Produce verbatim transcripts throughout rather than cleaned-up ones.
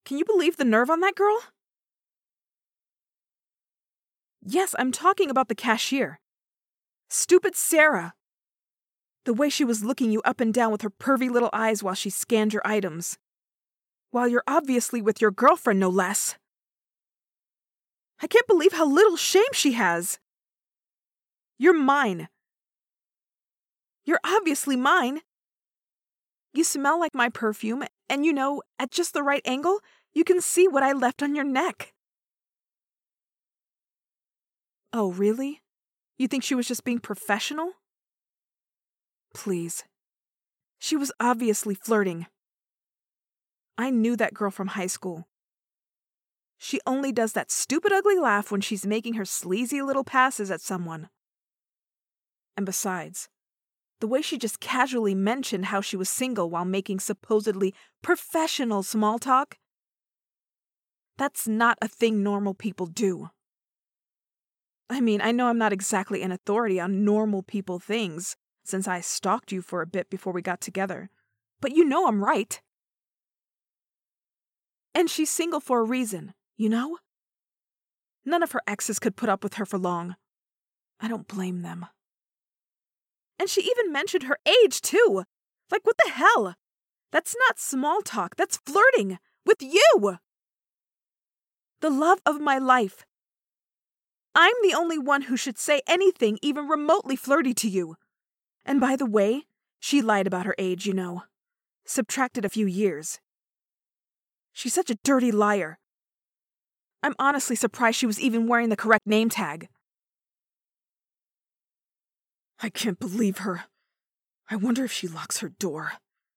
Can you believe the nerve on that girl? Yes, I'm talking about the cashier. Stupid Sarah. The way she was looking you up and down with her pervy little eyes while she scanned your items. While you're obviously with your girlfriend, no less. I can't believe how little shame she has. You're mine. You're obviously mine. You smell like my perfume, and you know, at just the right angle, you can see what I left on your neck. Oh, really? You think she was just being professional? Please. She was obviously flirting. I knew that girl from high school. She only does that stupid ugly laugh when she's making her sleazy little passes at someone. And besides, the way she just casually mentioned how she was single while making supposedly professional small talk, that's not a thing normal people do. I mean, I know I'm not exactly an authority on normal people things, since I stalked you for a bit before we got together, but you know I'm right. And she's single for a reason, you know? None of her exes could put up with her for long. I don't blame them. And she even mentioned her age, too. Like, what the hell? That's not small talk, that's flirting. With you! The love of my life. I'm the only one who should say anything even remotely flirty to you. And by the way, she lied about her age, you know. Subtracted a few years. She's such a dirty liar. I'm honestly surprised she was even wearing the correct name tag. I can't believe her. I wonder if she locks her door.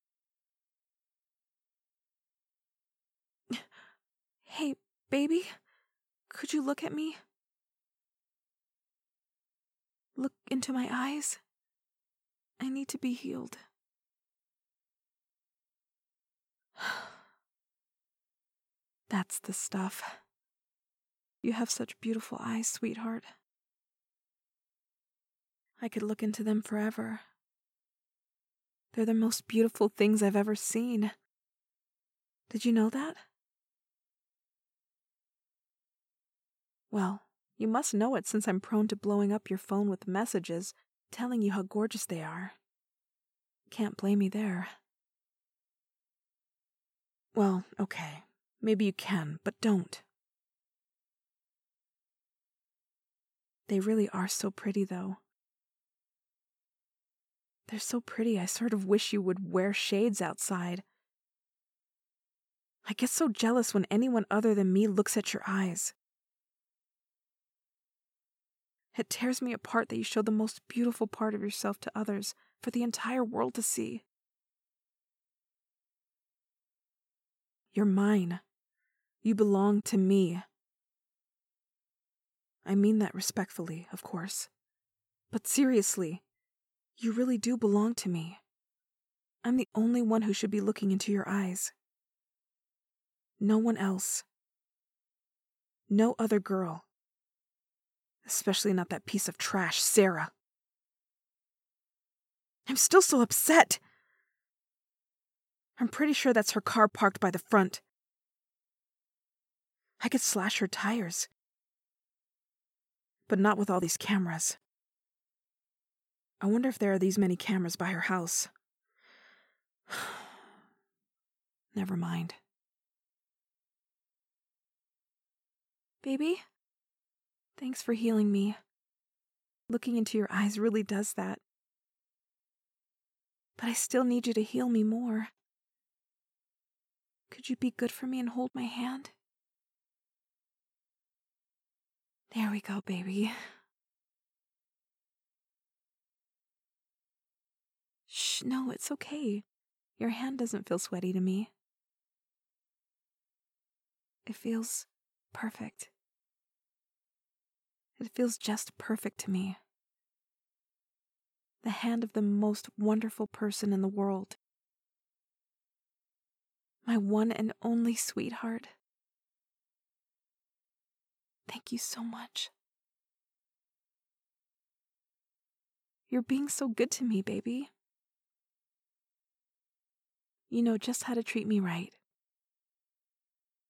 Hey, baby, could you look at me? Look into my eyes. I need to be healed. That's the stuff. You have such beautiful eyes, sweetheart. I could look into them forever. They're the most beautiful things I've ever seen. Did you know that? Well, you must know it since I'm prone to blowing up your phone with messages telling you how gorgeous they are. Can't blame me there. Well, okay. Maybe you can, but don't. They really are so pretty, though. They're so pretty, I sort of wish you would wear shades outside. I get so jealous when anyone other than me looks at your eyes. It tears me apart that you show the most beautiful part of yourself to others for the entire world to see. You're mine. You belong to me. I mean that respectfully, of course. But seriously, you really do belong to me. I'm the only one who should be looking into your eyes. No one else. No other girl. Especially not that piece of trash, Sarah. I'm still so upset. I'm pretty sure that's her car parked by the front. I could slash her tires. But not with all these cameras. I wonder if there are these many cameras by her house. Never mind. Baby? Thanks for healing me. Looking into your eyes really does that. But I still need you to heal me more. Could you be good for me and hold my hand? There we go, baby. Shh, no, it's okay. Your hand doesn't feel sweaty to me. It feels perfect. It feels just perfect to me. The hand of the most wonderful person in the world. My one and only sweetheart. Thank you so much. You're being so good to me, baby. You know just how to treat me right.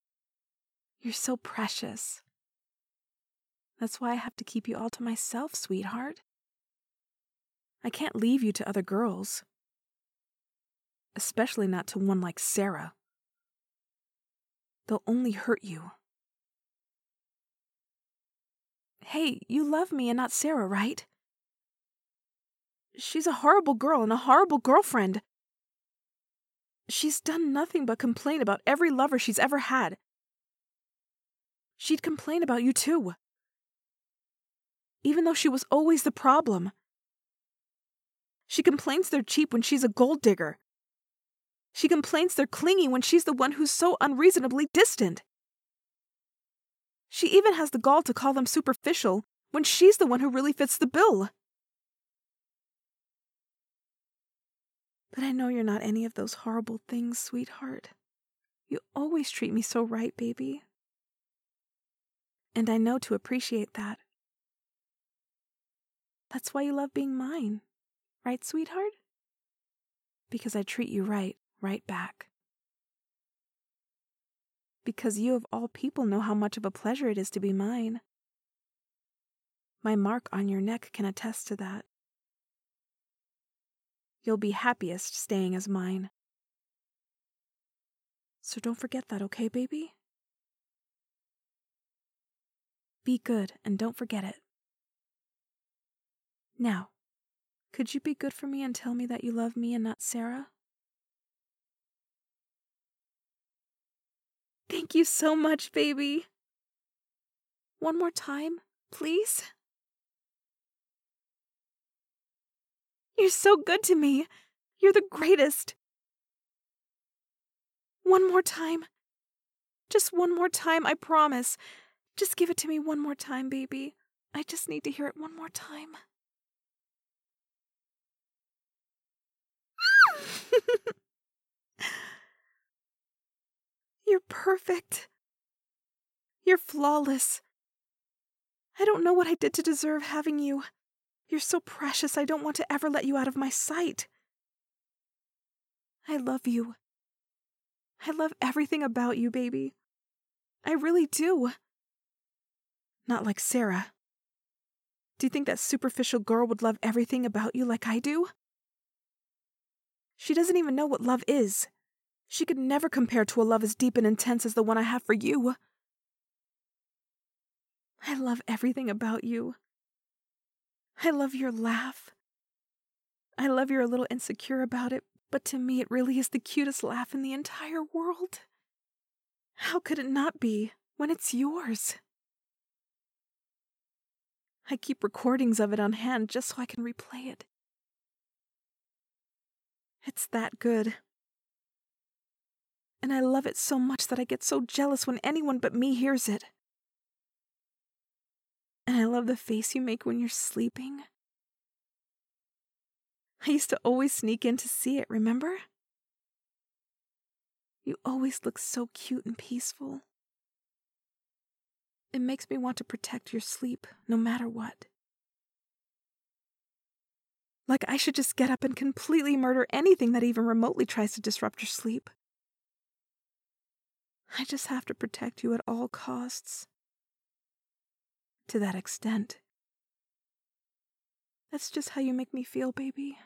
You're so precious. That's why I have to keep you all to myself, sweetheart. I can't leave you to other girls. Especially not to one like Sarah. They'll only hurt you. Hey, you love me and not Sarah, right? She's a horrible girl and a horrible girlfriend. She's done nothing but complain about every lover she's ever had. She'd complain about you too. Even though she was always the problem. She complains they're cheap when she's a gold digger. She complains they're clingy when she's the one who's so unreasonably distant. She even has the gall to call them superficial when she's the one who really fits the bill. But I know you're not any of those horrible things, sweetheart. You always treat me so right, baby. And I know to appreciate that. That's why you love being mine, right, sweetheart? Because I treat you right, right back. Because you of all people know how much of a pleasure it is to be mine. My mark on your neck can attest to that. You'll be happiest staying as mine. So don't forget that, okay, baby? Be good and don't forget it. Now, could you be good for me and tell me that you love me and not Sarah? Thank you so much, baby. One more time, please? You're so good to me. You're the greatest. One more time. Just one more time, I promise. Just give it to me one more time, baby. I just need to hear it one more time. You're perfect. You're flawless. I don't know what I did to deserve having you. You're so precious, I don't want to ever let you out of my sight. I love you. I love everything about you, baby. I really do. Not like Sarah. Do you think that superficial girl would love everything about you like I do? She doesn't even know what love is. She could never compare to a love as deep and intense as the one I have for you. I love everything about you. I love your laugh. I love you're a little insecure about it, but to me it really is the cutest laugh in the entire world. How could it not be when it's yours? I keep recordings of it on hand just so I can replay it. It's that good. And I love it so much that I get so jealous when anyone but me hears it. And I love the face you make when you're sleeping. I used to always sneak in to see it, remember? You always look so cute and peaceful. It makes me want to protect your sleep, no matter what. Like I should just get up and completely murder anything that even remotely tries to disrupt your sleep. I just have to protect you at all costs. To that extent. That's just how you make me feel, baby.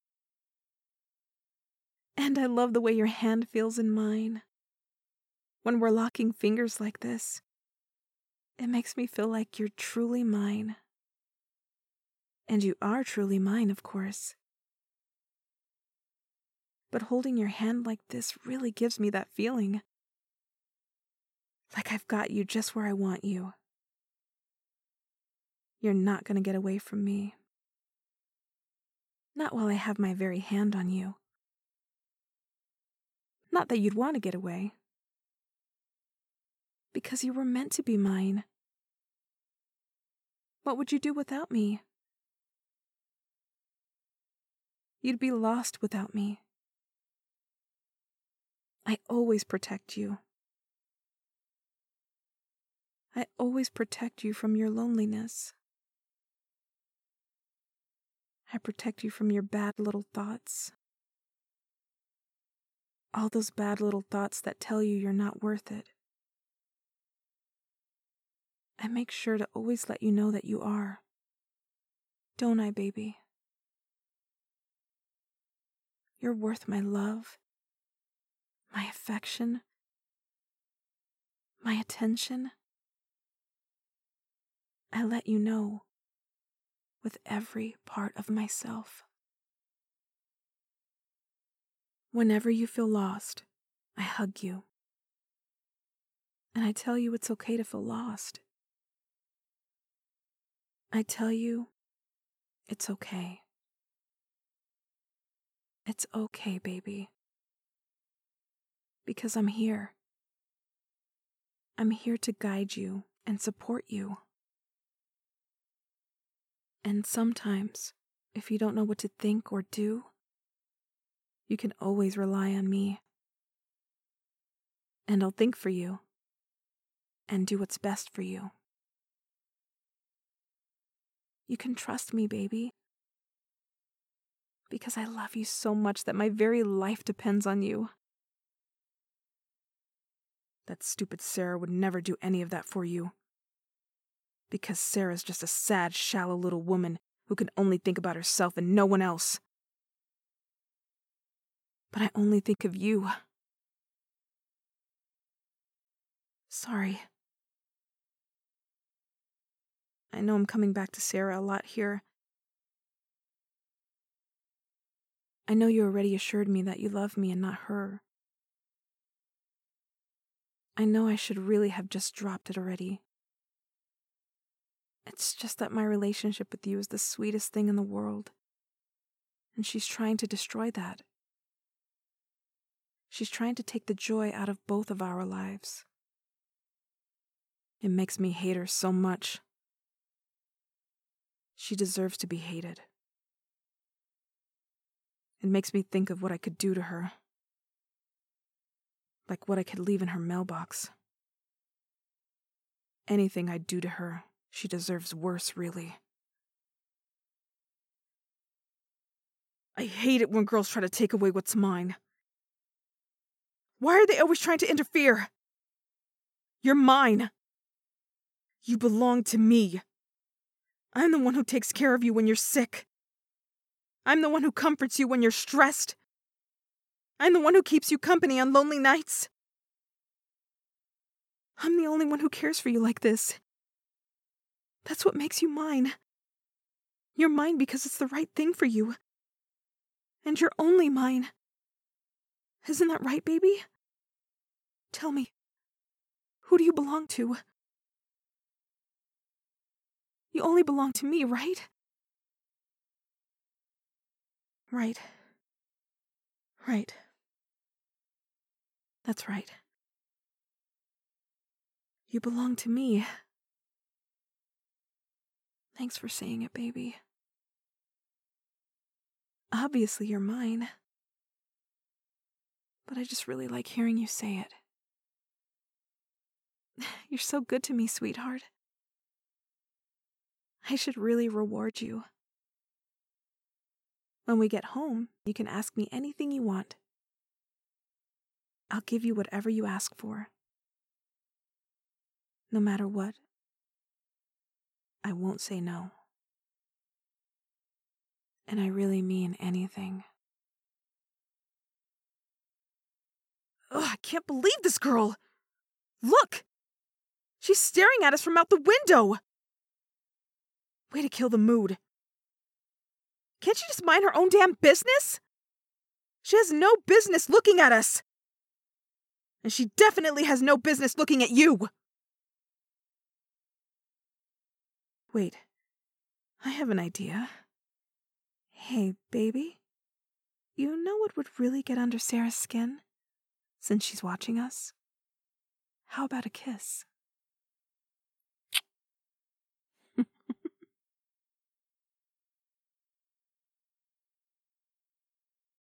And I love the way your hand feels in mine. When we're locking fingers like this, it makes me feel like you're truly mine. And you are truly mine, of course. But holding your hand like this really gives me that feeling. Like I've got you just where I want you. You're not going to get away from me. Not while I have my very hand on you. Not that you'd want to get away. Because you were meant to be mine. What would you do without me? You'd be lost without me. I always protect you. I always protect you from your loneliness. I protect you from your bad little thoughts. All those bad little thoughts that tell you you're not worth it. I make sure to always let you know that you are. Don't I, baby? You're worth my love, my affection, my attention. I let you know with every part of myself. Whenever you feel lost, I hug you. And I tell you it's okay to feel lost. I tell you it's okay. It's okay, baby. Because I'm here. I'm here to guide you and support you. And sometimes, if you don't know what to think or do, you can always rely on me. And I'll think for you and do what's best for you. You can trust me, baby. Because I love you so much that my very life depends on you. That stupid Sarah would never do any of that for you. Because Sarah's just a sad, shallow little woman who can only think about herself and no one else. But I only think of you. Sorry. I know I'm coming back to Sarah a lot here. I know you already assured me that you love me and not her. I know I should really have just dropped it already. It's just that my relationship with you is the sweetest thing in the world. And she's trying to destroy that. She's trying to take the joy out of both of our lives. It makes me hate her so much. She deserves to be hated. It makes me think of what I could do to her. Like what I could leave in her mailbox. Anything I'd do to her, she deserves worse, really. I hate it when girls try to take away what's mine. Why are they always trying to interfere? You're mine. You belong to me. I'm the one who takes care of you when you're sick. I'm the one who comforts you when you're stressed. I'm the one who keeps you company on lonely nights. I'm the only one who cares for you like this. That's what makes you mine. You're mine because it's the right thing for you. And you're only mine. Isn't that right, baby? Tell me, who do you belong to? You only belong to me, right? Right. Right. That's right. You belong to me. Thanks for saying it, baby. Obviously, you're mine. But I just really like hearing you say it. You're so good to me, sweetheart. I should really reward you. When we get home, you can ask me anything you want. I'll give you whatever you ask for. No matter what, I won't say no. And I really mean anything. Ugh, I can't believe this girl! Look! She's staring at us from out the window! Way to kill the mood. Can't she just mind her own damn business? She has no business looking at us! And she definitely has no business looking at you! Wait, I have an idea. Hey, baby. You know what would really get under Sarah's skin? Since she's watching us? How about a kiss?